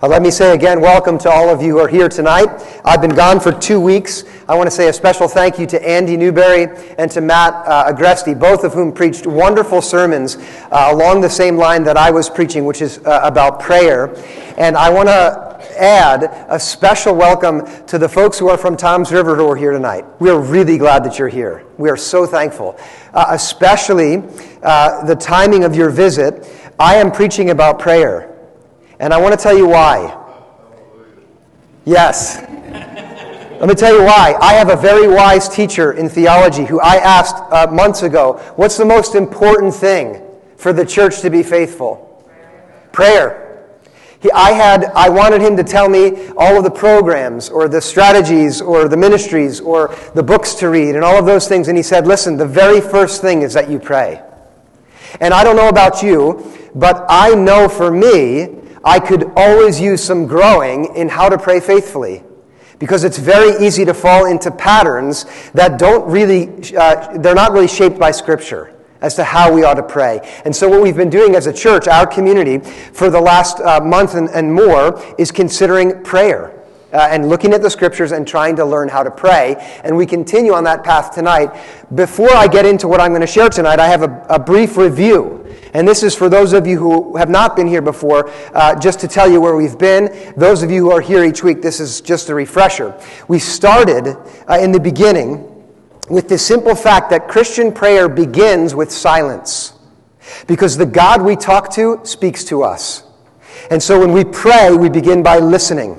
Let me say again, welcome to all of you who are here tonight. I've been gone for 2 weeks. I want to say a special thank you to Andy Newberry and to Matt Agresti, both of whom preached wonderful sermons along the same line that I was preaching, which is about prayer. And I want to add a special welcome to the folks who are from Toms River who are here tonight. We are really glad that you're here. We are so thankful. Especially the timing of your visit. I am preaching about prayer. And I want to tell you why. Yes. Let me tell you why. I have a very wise teacher in theology who I asked months ago, what's the most important thing for the church to be faithful? Prayer. I wanted him to tell me all of the programs or the strategies or the ministries or the books to read and all of those things. And he said, listen, the very first thing is that you pray. And I don't know about you, but I know for me, I could always use some growing in how to pray faithfully, because it's very easy to fall into patterns that they're not really shaped by Scripture as to how we ought to pray. And so what we've been doing as a church, our community, for the last month and more, is considering prayer and looking at the Scriptures and trying to learn how to pray. And we continue on that path tonight. Before I get into what I'm going to share tonight, I have a brief review. And this is for those of you who have not been here before, just to tell you where we've been. Those of you who are here each week, this is just a refresher. We started in the beginning with the simple fact that Christian prayer begins with silence, because the God we talk to speaks to us. And so when we pray, we begin by listening.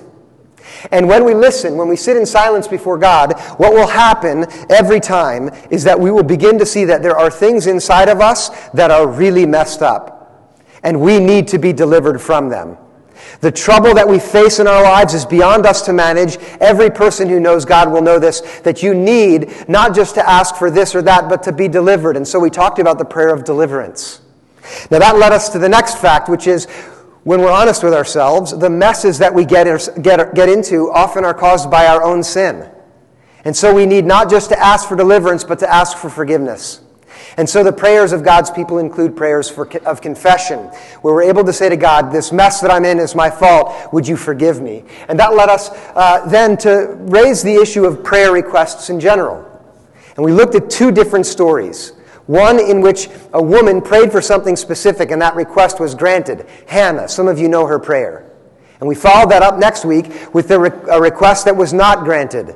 And when we listen, when we sit in silence before God, what will happen every time is that we will begin to see that there are things inside of us that are really messed up. And we need to be delivered from them. The trouble that we face in our lives is beyond us to manage. Every person who knows God will know this, that you need not just to ask for this or that, but to be delivered. And so we talked about the prayer of deliverance. Now that led us to the next fact, which is, when we're honest with ourselves, the messes that we get into often are caused by our own sin. And so we need not just to ask for deliverance, but to ask for forgiveness. And so the prayers of God's people include prayers of confession, where we're able to say to God, this mess that I'm in is my fault, would you forgive me? And that led us then to raise the issue of prayer requests in general. And we looked at two different stories. One in which a woman prayed for something specific and that request was granted. Hannah, some of you know her prayer. And we followed that up next week with a request that was not granted.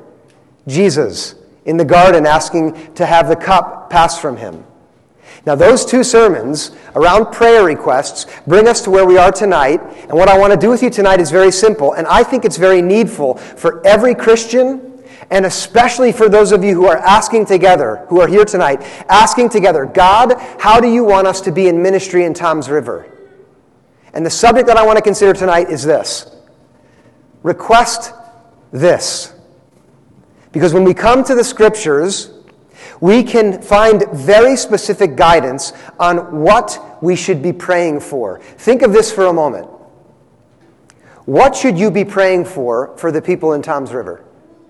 Jesus in the garden asking to have the cup passed from him. Now those two sermons around prayer requests bring us to where we are tonight. And what I want to do with you tonight is very simple. And I think it's very needful for every Christian, and especially for those of you who are asking together, who are here tonight, asking together, God, how do you want us to be in ministry in Toms River? And the subject that I want to consider tonight is this. Request this. Because when we come to the Scriptures, we can find very specific guidance on what we should be praying for. Think of this for a moment. What should you be praying for the people in Toms River?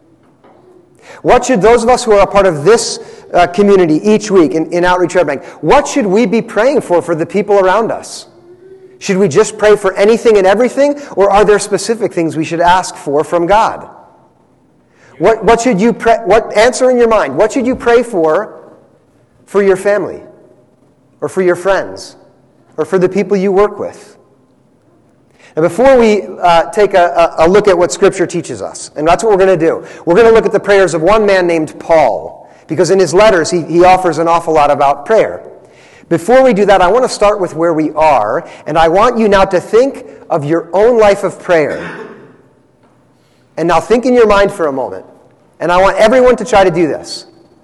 What should those of us who are a part of this community each week in Outreach Red Bank, what should we be praying for the people around us? Should we just pray for anything and everything, or are there specific things we should ask for from God? What should you pray? What answer in your mind? What should you pray for your family, or for your friends, or for the people you work with? And before we take a look at what Scripture teaches us, and that's what we're going to do, we're going to look at the prayers of one man named Paul, because in his letters he offers an awful lot about prayer. Before we do that, I want to start with where we are, and I want you now to think of your own life of prayer. And now think in your mind for a moment, and I want everyone to try to do this.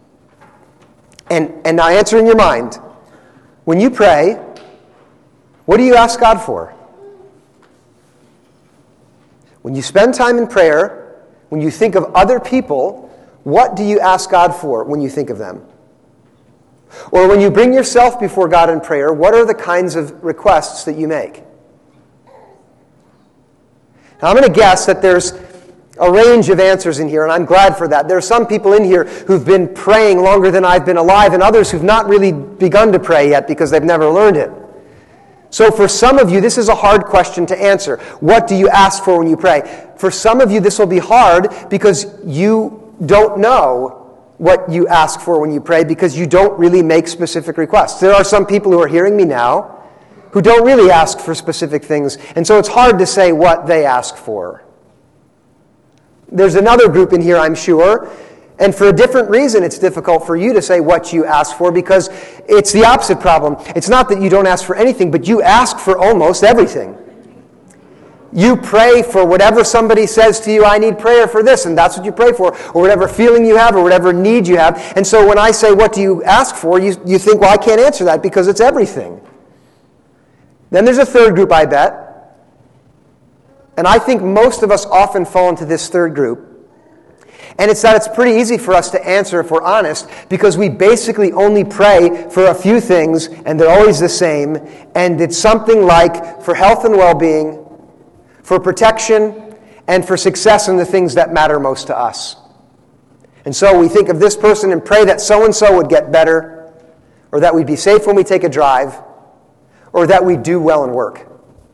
And now answer in your mind, when you pray, what do you ask God for? When you spend time in prayer, when you think of other people, what do you ask God for when you think of them? Or when you bring yourself before God in prayer, what are the kinds of requests that you make? Now, I'm going to guess that there's a range of answers in here, and I'm glad for that. There are some people in here who've been praying longer than I've been alive, and others who've not really begun to pray yet because they've never learned it. So for some of you, this is a hard question to answer. What do you ask for when you pray? For some of you, this will be hard because you don't know what you ask for when you pray because you don't really make specific requests. There are some people who are hearing me now who don't really ask for specific things, and so it's hard to say what they ask for. There's another group in here, I'm sure, and for a different reason it's difficult for you to say what you ask for because it's the opposite problem. It's not that you don't ask for anything, but you ask for almost everything. You pray for whatever somebody says to you, I need prayer for this, and that's what you pray for, or whatever feeling you have, or whatever need you have. And so when I say, what do you ask for, you think, well, I can't answer that because it's everything. Then there's a third group, I bet. And I think most of us often fall into this third group. And it's that it's pretty easy for us to answer if we're honest, because we basically only pray for a few things, and they're always the same. And it's something like for health and well-being, for protection, and for success in the things that matter most to us. And so we think of this person and pray that so-and-so would get better, or that we'd be safe when we take a drive, or that we do well in work.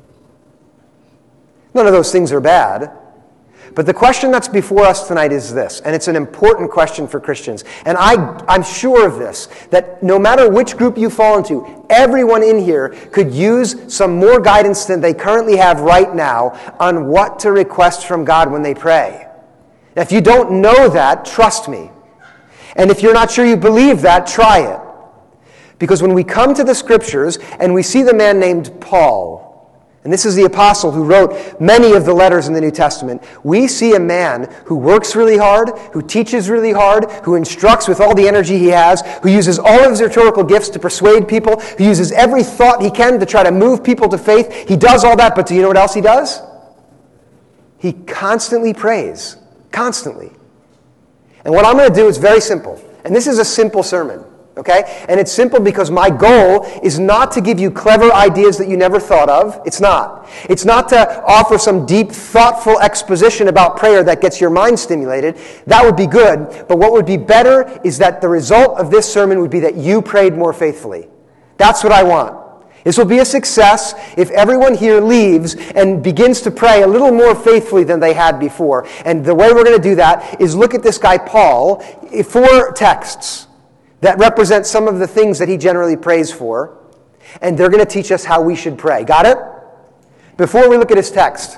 None of those things are bad. But the question that's before us tonight is this, and it's an important question for Christians. And I'm sure of this, that no matter which group you fall into, everyone in here could use some more guidance than they currently have right now on what to request from God when they pray. Now, if you don't know that, trust me. And if you're not sure you believe that, try it. Because when we come to the Scriptures and we see the man named Paul, and this is the apostle who wrote many of the letters in the New Testament, we see a man who works really hard, who teaches really hard, who instructs with all the energy he has, who uses all of his rhetorical gifts to persuade people, who uses every thought he can to try to move people to faith. He does all that, but do you know what else he does? He constantly prays. Constantly. And what I'm going to do is very simple. And this is a simple sermon. Okay? And it's simple because my goal is not to give you clever ideas that you never thought of. It's not. It's not to offer some deep, thoughtful exposition about prayer that gets your mind stimulated. That would be good. But what would be better is that the result of this sermon would be that you prayed more faithfully. That's what I want. This will be a success if everyone here leaves and begins to pray a little more faithfully than they had before. And the way we're going to do that is look at this guy Paul, 4 texts that represent some of the things that he generally prays for, and they're going to teach us how we should pray. Got it? Before we look at his text,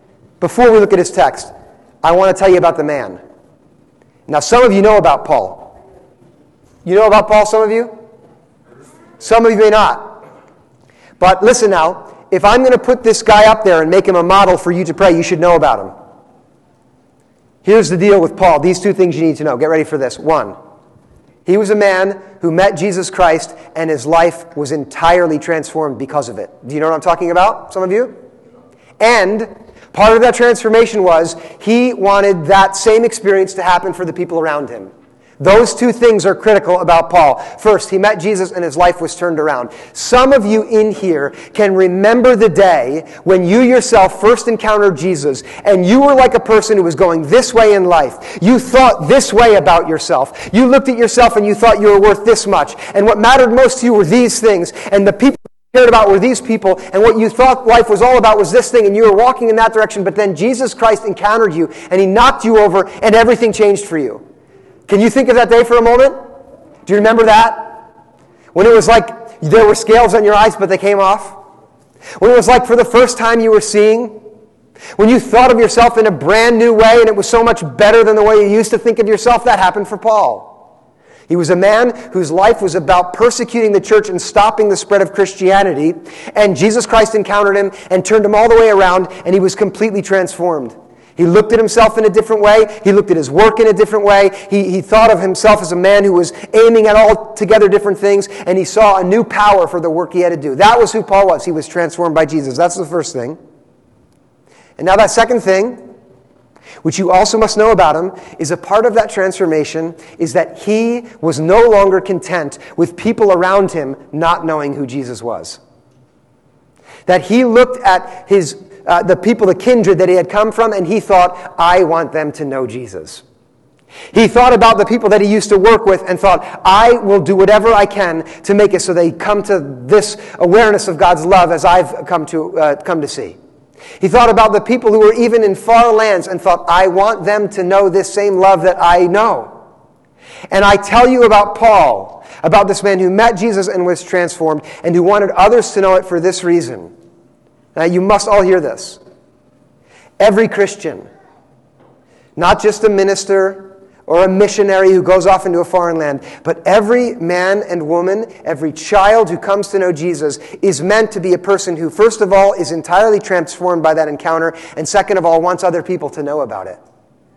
I want to tell you about the man. Now, some of you know about Paul. You know about Paul, some of you? Some of you may not. But listen now, if I'm going to put this guy up there and make him a model for you to pray, you should know about him. Here's the deal with Paul. These 2 things you need to know. Get ready for this. 1, he was a man who met Jesus Christ, and his life was entirely transformed because of it. Do you know what I'm talking about, some of you? And part of that transformation was he wanted that same experience to happen for the people around him. Those 2 things are critical about Paul. First, he met Jesus and his life was turned around. Some of you in here can remember the day when you yourself first encountered Jesus and you were like a person who was going this way in life. You thought this way about yourself. You looked at yourself and you thought you were worth this much. And what mattered most to you were these things. And the people you cared about were these people. And what you thought life was all about was this thing. And you were walking in that direction. But then Jesus Christ encountered you and he knocked you over and everything changed for you. Can you think of that day for a moment? Do you remember that? When it was like there were scales on your eyes, but they came off? When it was like for the first time you were seeing? When you thought of yourself in a brand new way and it was so much better than the way you used to think of yourself? That happened for Paul. He was a man whose life was about persecuting the church and stopping the spread of Christianity. And Jesus Christ encountered him and turned him all the way around, and he was completely transformed. He looked at himself in a different way. He looked at his work in a different way. He thought of himself as a man who was aiming at altogether different things, and he saw a new power for the work he had to do. That was who Paul was. He was transformed by Jesus. That's the first thing. And now that second thing, which you also must know about him, is a part of that transformation is that he was no longer content with people around him not knowing who Jesus was. That he looked at the people, the kindred that he had come from, and he thought, I want them to know Jesus. He thought about the people that he used to work with and thought, I will do whatever I can to make it so they come to this awareness of God's love as I've come to see. He thought about the people who were even in far lands and thought, I want them to know this same love that I know. And I tell you about Paul, about this man who met Jesus and was transformed and who wanted others to know it for this reason. Now, you must all hear this. Every Christian, not just a minister or a missionary who goes off into a foreign land, but every man and woman, every child who comes to know Jesus is meant to be a person who, first of all, is entirely transformed by that encounter, and second of all, wants other people to know about it.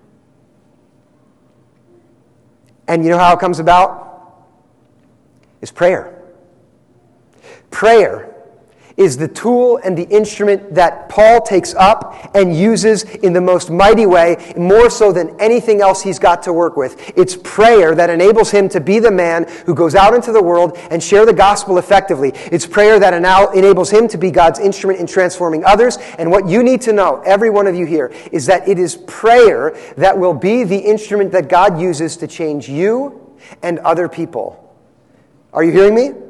And you know how it comes about? It's prayer. Prayer is the tool and the instrument that Paul takes up and uses in the most mighty way, more so than anything else he's got to work with. It's prayer that enables him to be the man who goes out into the world and share the gospel effectively. It's prayer that enables him to be God's instrument in transforming others. And what you need to know, every one of you here, is that it is prayer that will be the instrument that God uses to change you and other people. Are you hearing me?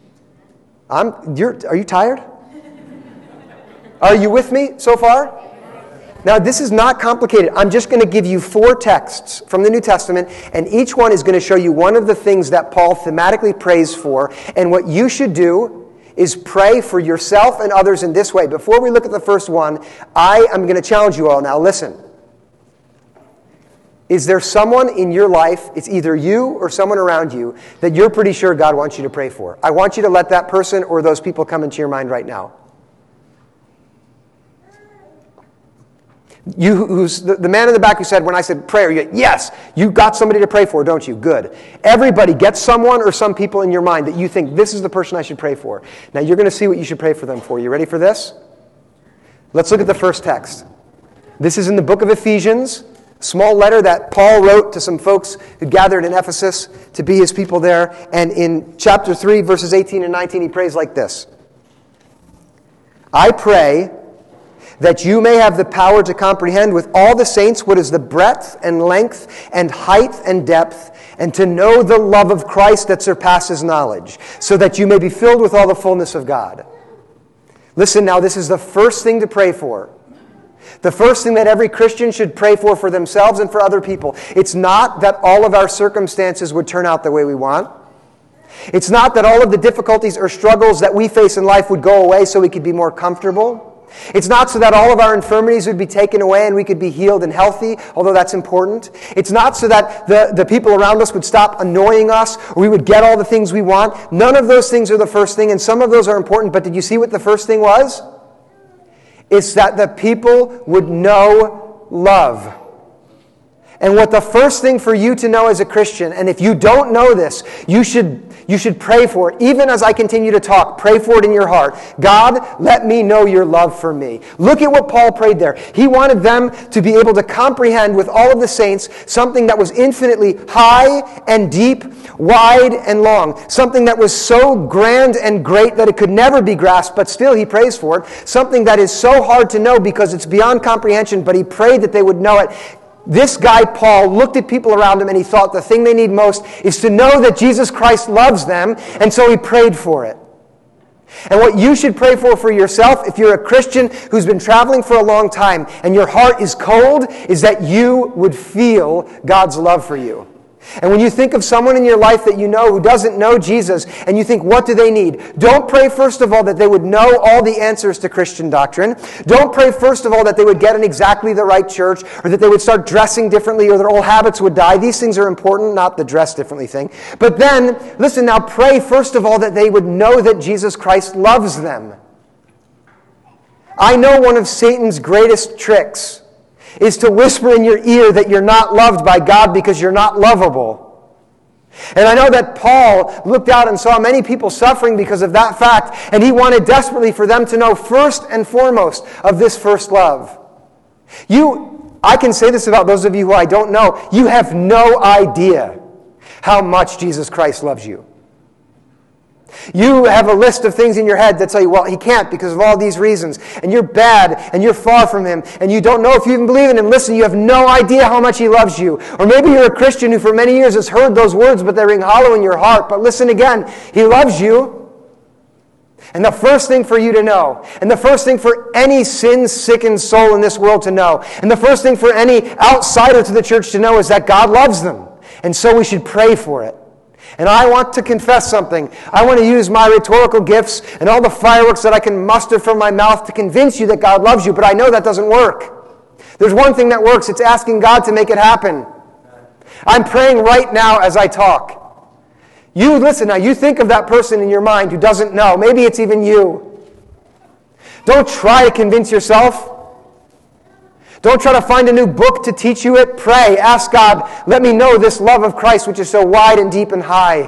Are you tired? Are you with me so far? Now, this is not complicated. I'm just going to give you 4 texts from the New Testament, and each one is going to show you one of the things that Paul thematically prays for. And what you should do is pray for yourself and others in this way. Before we look at the first one, I am going to challenge you all. Now, listen. Is there someone in your life, it's either you or someone around you, that you're pretty sure God wants you to pray for? I want you to let that person or those people come into your mind right now. Who's the man in the back who said, when I said prayer, you go, yes, you got somebody to pray for, don't you? Good. Everybody get someone or some people in your mind that you think, this is the person I should pray for. Now you're going to see what you should pray for them for. You ready for this? Let's look at the first text. This is in the book of Ephesians. Small letter that Paul wrote to some folks who gathered in Ephesus to be his people there. And in chapter 3, verses 18 and 19, he prays like this. I pray that you may have the power to comprehend with all the saints what is the breadth and length and height and depth, and to know the love of Christ that surpasses knowledge, so that you may be filled with all the fullness of God. Listen now, this is the first thing to pray for. The first thing that every Christian should pray for themselves and for other people. It's not that all of our circumstances would turn out the way we want. It's not that all of the difficulties or struggles that we face in life would go away so we could be more comfortable. It's not so that all of our infirmities would be taken away and we could be healed and healthy, although that's important. It's not so that the people around us would stop annoying us or we would get all the things we want. None of those things are the first thing, and some of those are important, but did you see what the first thing was? It's that the people would know love. And what the first thing for you to know as a Christian, and if you don't know this, you should pray for it. Even as I continue to talk, pray for it in your heart. God, let me know your love for me. Look at what Paul prayed there. He wanted them to be able to comprehend with all of the saints something that was infinitely high and deep, wide and long. Something that was so grand and great that it could never be grasped, but still he prays for it. Something that is so hard to know because it's beyond comprehension, but he prayed that they would know it. This guy, Paul, looked at people around him and he thought the thing they need most is to know that Jesus Christ loves them, and so he prayed for it. And what you should pray for yourself, if you're a Christian who's been traveling for a long time and your heart is cold, is that you would feel God's love for you. And when you think of someone in your life that you know who doesn't know Jesus, and you think, what do they need? Don't pray, first of all, that they would know all the answers to Christian doctrine. Don't pray, first of all, that they would get in exactly the right church, or that they would start dressing differently, or their old habits would die. These things are important, not the dress differently thing. But then, listen now, pray, first of all, that they would know that Jesus Christ loves them. I know one of Satan's greatest tricks is to whisper in your ear that you're not loved by God because you're not lovable. And I know that Paul looked out and saw many people suffering because of that fact, and he wanted desperately for them to know first and foremost of this first love. I can say this about those of you who I don't know, you have no idea how much Jesus Christ loves you. You have a list of things in your head that tell you, well, he can't because of all these reasons. And you're bad, and you're far from him, and you don't know if you even believe in him. Listen, you have no idea how much he loves you. Or maybe you're a Christian who for many years has heard those words, but they ring hollow in your heart. But listen again, he loves you. And the first thing for you to know, and the first thing for any sin-sickened soul in this world to know, and the first thing for any outsider to the church to know is that God loves them. And so we should pray for it. And I want to confess something. I want to use my rhetorical gifts and all the fireworks that I can muster from my mouth to convince you that God loves you, but I know that doesn't work. There's one thing that works. It's asking God to make it happen. I'm praying right now as I talk. You listen now. You think of that person in your mind who doesn't know. Maybe it's even you. Don't try to convince yourself. Don't try to find a new book to teach you it. Pray. Ask God, let me know this love of Christ which is so wide and deep and high.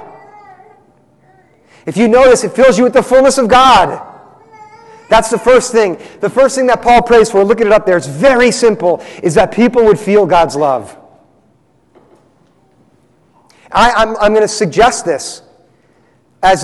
If you know this, it fills you with the fullness of God. That's the first thing. The first thing that Paul prays for, look at it up there, it's very simple, is that people would feel God's love. I'm going to suggest this as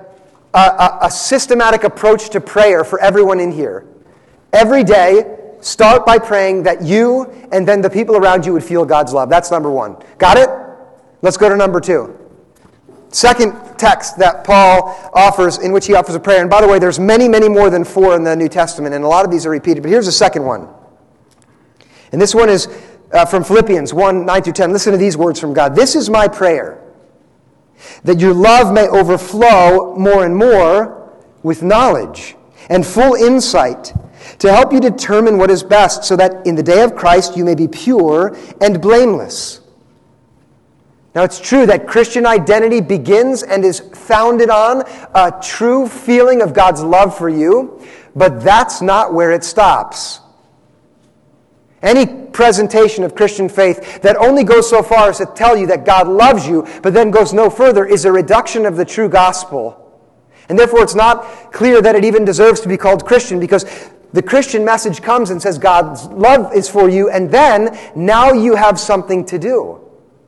a systematic approach to prayer for everyone in here. Every day, start by praying that you and then the people around you would feel God's love. That's number one. Got it? Let's go to number two. Second text that Paul offers, in which he offers a prayer. And by the way, there's many, many more than 4 in the New Testament, and a lot of these are repeated. But here's the second one. And this one is from Philippians 1, 9 through 10. Listen to these words from God. This is my prayer, that your love may overflow more and more with knowledge and full insight, to help you determine what is best, so that in the day of Christ you may be pure and blameless. Now, it's true that Christian identity begins and is founded on a true feeling of God's love for you, but that's not where it stops. Any presentation of Christian faith that only goes so far as to tell you that God loves you, but then goes no further, is a reduction of the true gospel. And therefore, it's not clear that it even deserves to be called Christian, because the Christian message comes and says God's love is for you, and then now you have something to do.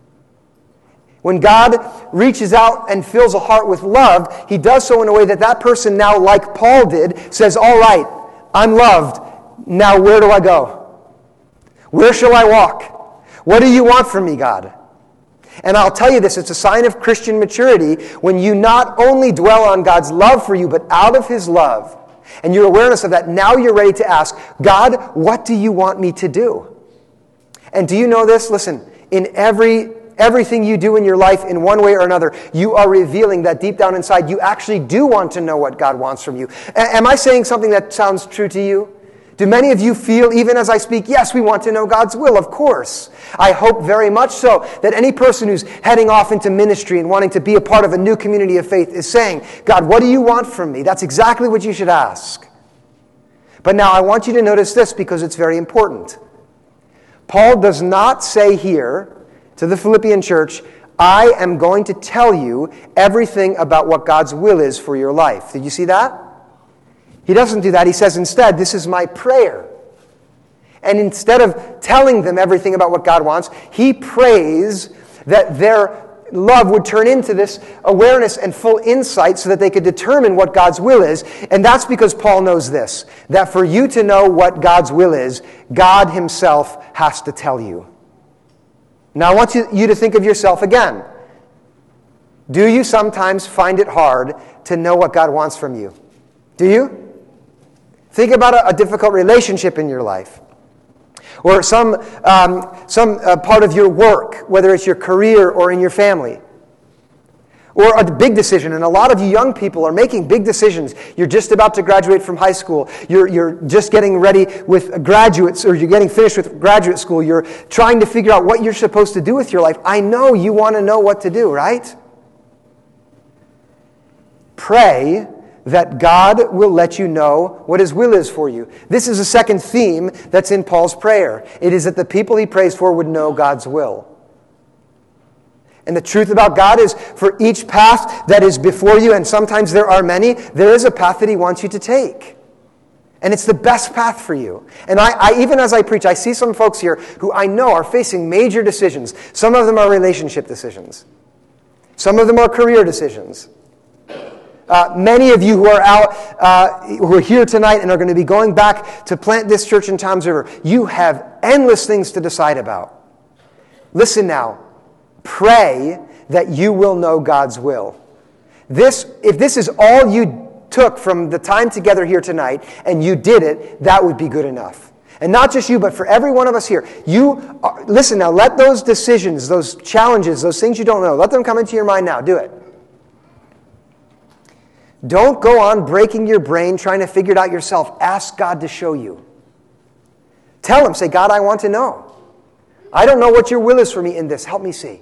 When God reaches out and fills a heart with love, he does so in a way that that person now, like Paul did, says, all right, I'm loved. Now where do I go? Where shall I walk? What do you want from me, God? And I'll tell you this, it's a sign of Christian maturity when you not only dwell on God's love for you, but out of his love, and your awareness of that, now you're ready to ask, God, what do you want me to do? And do you know this? Listen, in everything you do in your life in one way or another, you are revealing that deep down inside, you actually do want to know what God wants from you. Am I saying something that sounds true to you? Do many of you feel, even as I speak, yes, we want to know God's will, of course. I hope very much so that any person who's heading off into ministry and wanting to be a part of a new community of faith is saying, God, what do you want from me? That's exactly what you should ask. But now I want you to notice this because it's very important. Paul does not say here to the Philippian church, I am going to tell you everything about what God's will is for your life. Did you see that? He doesn't do that. He says instead, this is my prayer. And instead of telling them everything about what God wants, he prays that their love would turn into this awareness and full insight so that they could determine what God's will is. And that's because Paul knows this, that for you to know what God's will is, God himself has to tell you. Now I want you to think of yourself again. Do you sometimes find it hard to know what God wants from you? Do you? Think about a difficult relationship in your life, or some part of your work, whether it's your career or in your family, or a big decision. And a lot of you young people are making big decisions. You're just about to graduate from high school. You're just getting ready with graduates, or you're getting finished with graduate school. You're trying to figure out what you're supposed to do with your life. I know you want to know what to do, right? Pray that God will let you know what his will is for you. This is a second theme that's in Paul's prayer. It is that the people he prays for would know God's will. And the truth about God is, for each path that is before you, and sometimes there are many, there is a path that he wants you to take. And it's the best path for you. And I even as I preach, I see some folks here who I know are facing major decisions. Some of them are relationship decisions. Some of them are career decisions. Many of you who are who are here tonight and are going to be going back to plant this church in Toms River, you have endless things to decide about. Listen now. Pray that you will know God's will. If this is all you took from the time together here tonight, and you did it, that would be good enough. And not just you, but for every one of us here. Listen now, let those decisions, those challenges, those things you don't know, let them come into your mind now. Do it. Don't go on breaking your brain trying to figure it out yourself. Ask God to show you. Tell Him, say, God, I want to know. I don't know what your will is for me in this. Help me see.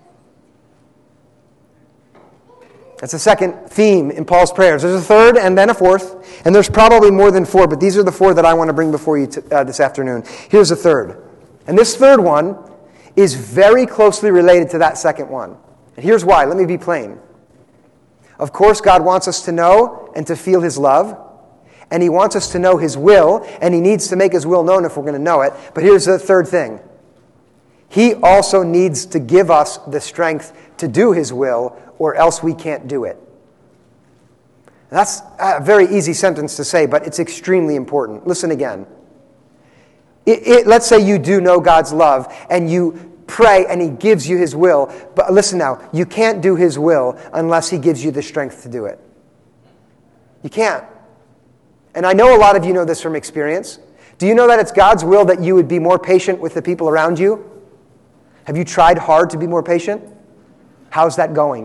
That's the second theme in Paul's prayers. There's a third and then a fourth, and there's probably more than four, but these are the four that I want to bring before you this afternoon. Here's the third. And this third one is very closely related to that second one. And here's why. Let me be plain. Of course, God wants us to know and to feel His love, and He wants us to know His will, and He needs to make His will known if we're going to know it. But here's the third thing. He also needs to give us the strength to do His will, or else we can't do it. That's a very easy sentence to say, but it's extremely important. Listen again. Let's say you do know God's love, and you pray and He gives you His will. But listen now, you can't do His will unless He gives you the strength to do it. You can't. And I know a lot of you know this from experience. Do you know that it's God's will that you would be more patient with the people around you? Have you tried hard to be more patient? How's that going?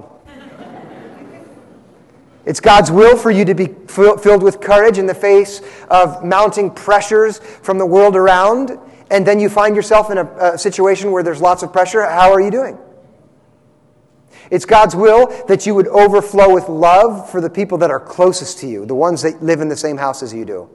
It's God's will for you to be filled with courage in the face of mounting pressures from the world around, and then you find yourself in a situation where there's lots of pressure. How are you doing? It's God's will that you would overflow with love for the people that are closest to you, the ones that live in the same house as you do.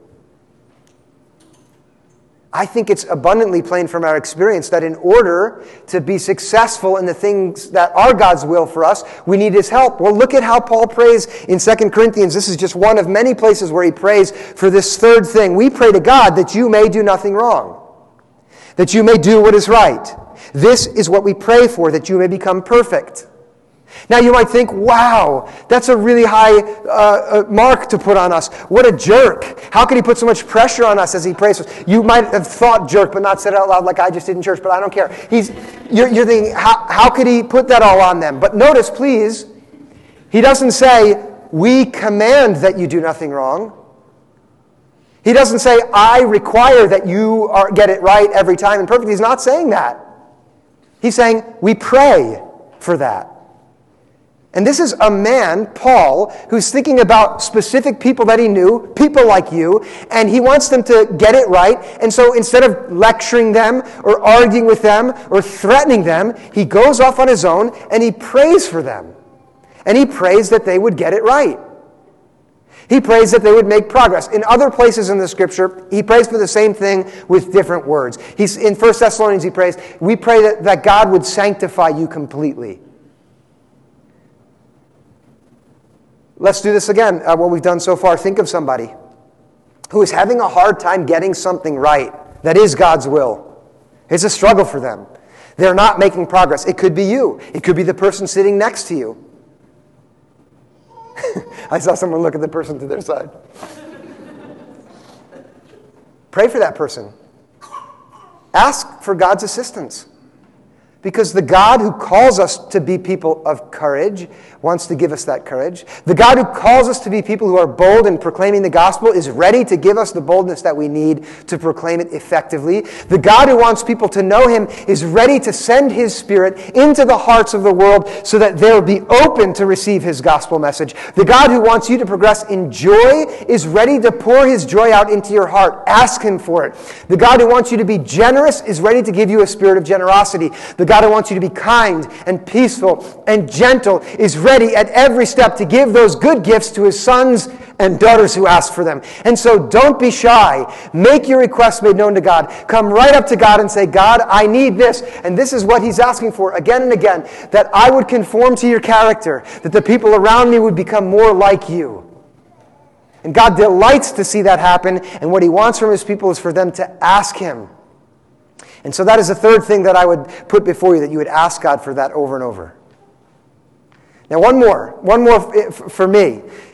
I think it's abundantly plain from our experience that in order to be successful in the things that are God's will for us, we need His help. Well, look at how Paul prays in 2 Corinthians. This is just one of many places where he prays for this third thing. We pray to God that you may do nothing wrong, that you may do what is right. This is what we pray for, that you may become perfect. Now you might think, wow, that's a really high mark to put on us. What a jerk. How could he put so much pressure on us as he prays for us? You might have thought jerk, but not said it out loud like I just did in church, but I don't care. You're thinking, how could he put that all on them? But notice, please, he doesn't say, we command that you do nothing wrong. He doesn't say, I require that you get it right every time and perfect. He's not saying that. He's saying, we pray for that. And this is a man, Paul, who's thinking about specific people that he knew, people like you, and he wants them to get it right. And so instead of lecturing them or arguing with them or threatening them, he goes off on his own and he prays for them. And he prays that they would get it right. He prays that they would make progress. In other places in the Scripture, he prays for the same thing with different words. In 1 Thessalonians, he prays, we pray that God would sanctify you completely. Let's do this again, what we've done so far. Think of somebody who is having a hard time getting something right that is God's will. It's a struggle for them. They're not making progress. It could be you. It could be the person sitting next to you. I saw someone look at the person to their side. Pray for that person. Ask for God's assistance. Because the God who calls us to be people of courage wants to give us that courage. The God who calls us to be people who are bold in proclaiming the gospel is ready to give us the boldness that we need to proclaim it effectively. The God who wants people to know Him is ready to send His Spirit into the hearts of the world so that they'll be open to receive His gospel message. The God who wants you to progress in joy is ready to pour His joy out into your heart. Ask Him for it. The God who wants you to be generous is ready to give you a spirit of generosity. The God who wants you to be kind and peaceful and gentle is ready at every step to give those good gifts to His sons and daughters who ask for them. And so don't be shy. Make your requests made known to God. Come right up to God and say, God, I need this. And this is what He's asking for again and again, that I would conform to your character, that the people around me would become more like you. And God delights to see that happen. And what He wants from His people is for them to ask Him. And so that is the third thing that I would put before you, that you would ask God for that over and over. Now one more for me.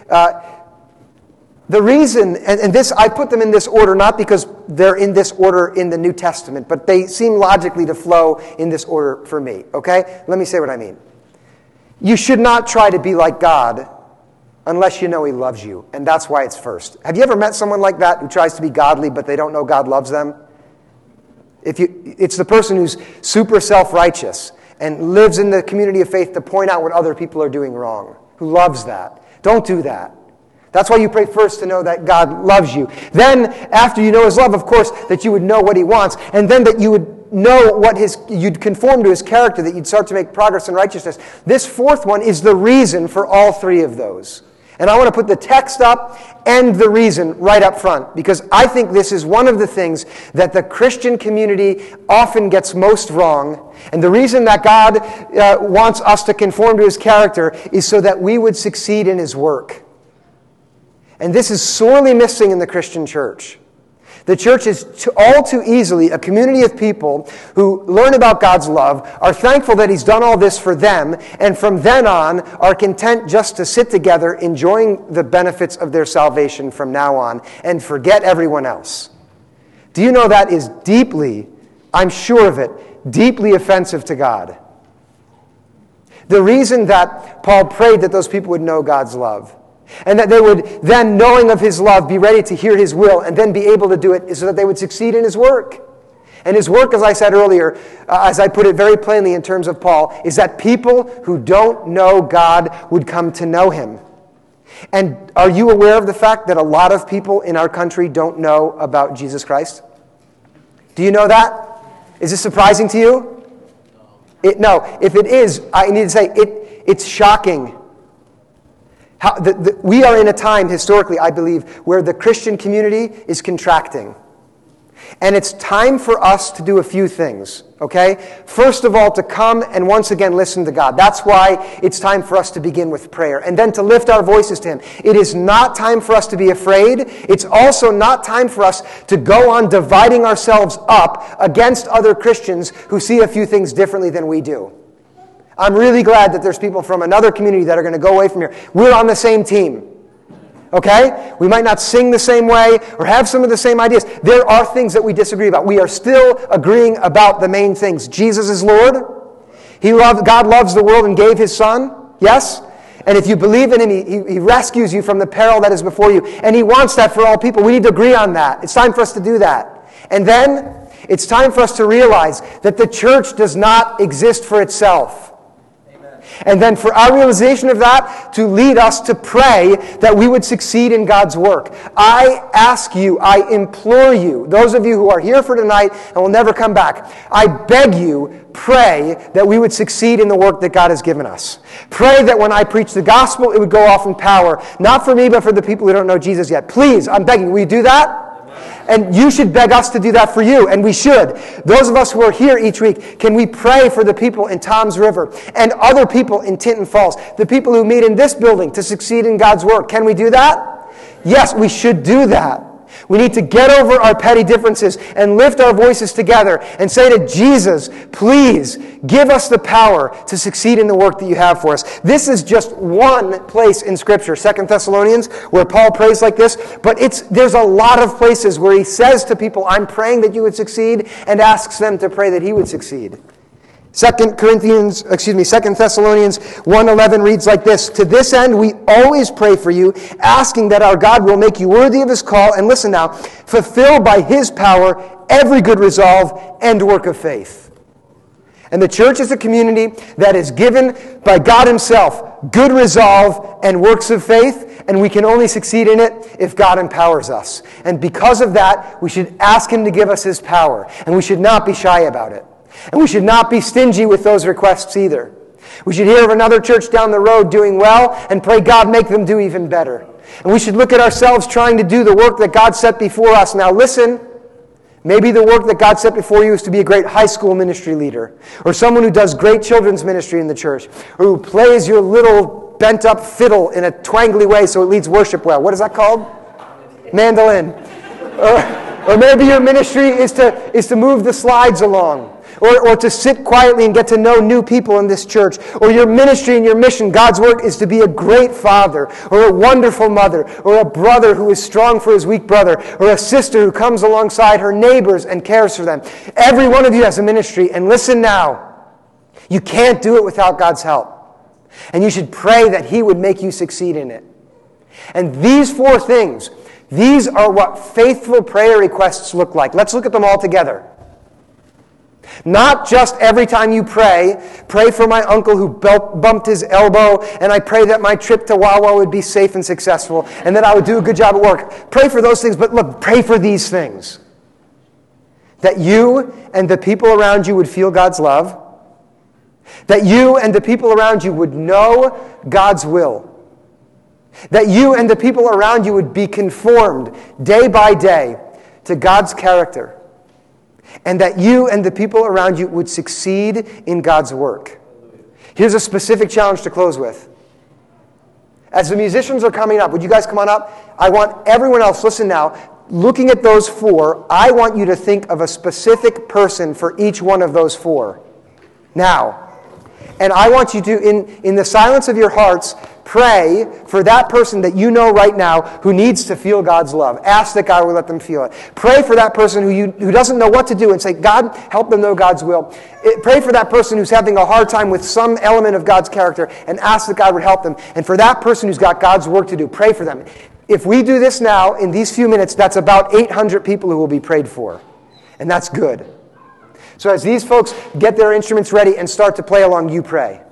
The reason, and this, I put them in this order not because they're in this order in the New Testament, but they seem logically to flow in this order for me, okay? Let me say what I mean. You should not try to be like God unless you know He loves you, and that's why it's first. Have you ever met someone like that who tries to be godly, but they don't know God loves them? It's the person who's super self-righteous and lives in the community of faith to point out what other people are doing wrong, who loves that. Don't do that. That's why you pray first to know that God loves you. Then, after you know His love, of course, that you would know what He wants. And then that you would know you'd conform to His character, that you'd start to make progress in righteousness. This fourth one is the reason for all three of those. And I want to put the text up and the reason right up front, because I think this is one of the things that the Christian community often gets most wrong. And the reason that God wants us to conform to His character is so that we would succeed in His work. And this is sorely missing in the Christian church. The church is all too easily a community of people who learn about God's love, are thankful that He's done all this for them, and from then on are content just to sit together enjoying the benefits of their salvation from now on and forget everyone else. Do you know that is deeply, I'm sure of it, deeply offensive to God? The reason that Paul prayed that those people would know God's love, and that they would then, knowing of His love, be ready to hear His will and then be able to do it, is so that they would succeed in His work. And His work, as I said earlier, as I put it very plainly in terms of Paul, is that people who don't know God would come to know Him. And are you aware of the fact that a lot of people in our country don't know about Jesus Christ? Do you know that? Is this surprising to you? No. If it is, I need to say, it's shocking. We are in a time, historically, I believe, where the Christian community is contracting. And it's time for us to do a few things, okay? First of all, to come and once again listen to God. That's why it's time for us to begin with prayer. And then to lift our voices to Him. It is not time for us to be afraid. It's also not time for us to go on dividing ourselves up against other Christians who see a few things differently than we do. I'm really glad that there's people from another community that are going to go away from here. We're on the same team. Okay? We might not sing the same way or have some of the same ideas. There are things that we disagree about. We are still agreeing about the main things. Jesus is Lord. God loves the world and gave His Son. Yes? And if you believe in Him, He rescues you from the peril that is before you. And He wants that for all people. We need to agree on that. It's time for us to do that. And then it's time for us to realize that the church does not exist for itself. And then for our realization of that, to lead us to pray that we would succeed in God's work. I ask you, I implore you, those of you who are here for tonight and will never come back, I beg you, pray that we would succeed in the work that God has given us. Pray that when I preach the gospel, it would go off in power. Not for me, but for the people who don't know Jesus yet. Please, I'm begging, will you do that? And you should beg us to do that for you, and we should. Those of us who are here each week, can we pray for the people in Toms River and other people in Tinton Falls, the people who meet in this building to succeed in God's work? Can we do that? Yes, we should do that. We need to get over our petty differences and lift our voices together and say to Jesus, please give us the power to succeed in the work that you have for us. This is just one place in Scripture, 2 Thessalonians, where Paul prays like this, but there's a lot of places where he says to people, I'm praying that you would succeed, and asks them to pray that he would succeed. 2 Thessalonians 1:11 reads like this, to this end we always pray for you, asking that our God will make you worthy of His call, and listen now, fulfill by His power every good resolve and work of faith. And the church is a community that is given by God Himself good resolve and works of faith, and we can only succeed in it if God empowers us. And because of that, we should ask Him to give us His power, and we should not be shy about it. And we should not be stingy with those requests either. We should hear of another church down the road doing well and pray God make them do even better. And we should look at ourselves trying to do the work that God set before us. Now listen, maybe the work that God set before you is to be a great high school ministry leader, or someone who does great children's ministry in the church, or who plays your little bent up fiddle in a twangly way so it leads worship well. What is that called? Mandolin. Or maybe your ministry is to move the slides along. Or to sit quietly and get to know new people in this church. Or your ministry and your mission, God's work, is to be a great father, or a wonderful mother, or a brother who is strong for his weak brother, or a sister who comes alongside her neighbors and cares for them. Every one of you has a ministry, and listen now. You can't do it without God's help. And you should pray that He would make you succeed in it. And these 4 things, these are what faithful prayer requests look like. Let's look at them all together. Not just every time you pray for my uncle who bumped his elbow, and I pray that my trip to Wawa would be safe and successful, and that I would do a good job at work. Pray for those things, but look, pray for these things. That you and the people around you would feel God's love. That you and the people around you would know God's will. That you and the people around you would be conformed day by day to God's character. And that you and the people around you would succeed in God's work. Here's a specific challenge to close with. As the musicians are coming up, would you guys come on up? I want everyone else, listen now, looking at those 4, I want you to think of a specific person for each one of those 4. Now, and I want you to, in the silence of your hearts, pray for that person that you know right now who needs to feel God's love. Ask that God will let them feel it. Pray for that person who doesn't know what to do and say, God, help them know God's will. Pray for that person who's having a hard time with some element of God's character and ask that God would help them. And for that person who's got God's work to do, pray for them. If we do this now, in these few minutes, that's about 800 people who will be prayed for. And that's good. So as these folks get their instruments ready and start to play along, you pray.